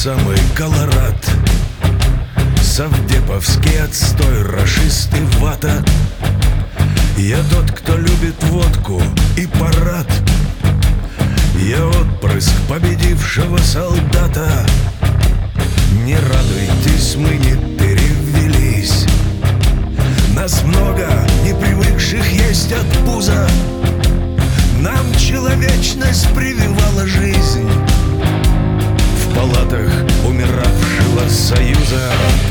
самый Колорад, совдеповский отстой, рашисты вата. Я тот, кто любит водку и парад. Я отпрыск победившего солдата. Не радуйтесь, мы не перевелись. Нас много, не привыкших есть от пуза. Нам человечность прививала жизнь в палатах умиравшего Союза.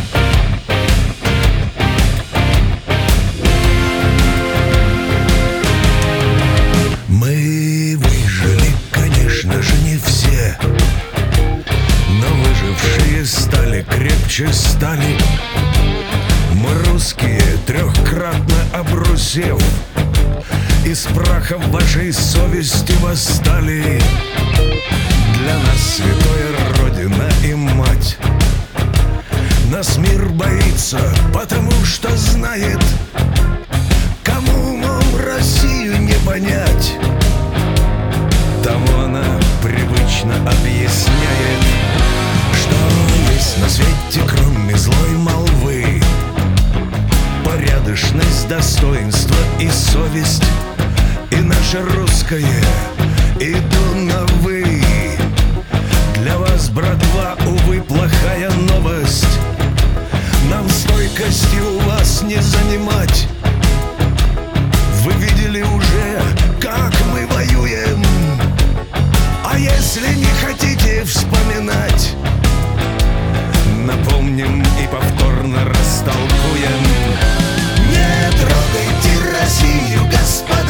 Мы выжили, конечно же, не все, но выжившие стали крепче стали. Мы русские, трехкратно обрусев, из праха вашей совести восстали. Для нас святая Родина и Мать. Нас мир боится, потому что знает, кому, мол, Россию не понять. Тому она привычно объясняет, что есть на свете, кроме злой молвы, порядочность, достоинство и совесть. И наше русское иду на «вы». Для вас, братва, увы, плохая новость. Нам стойкости у вас не занимать. Вы видели уже, как мы воюем. А если не хотите вспоминать, напомним и повторно растолкуем. Не трогайте Россию, господа.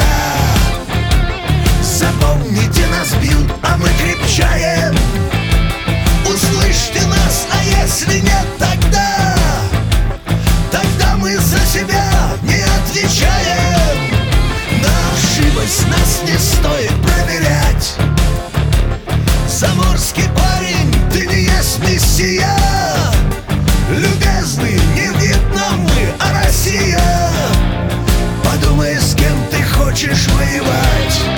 Запомните, нас бьют, а мы крепчаем. Услышьте нас, а если нет, тогда мы за себя не отвечаем. На ошибость нас не стоит проверять. Заморский парень, ты не есть мессия. Любезный, не Вьетнам мы, а Россия. Подумай, с кем ты хочешь воевать.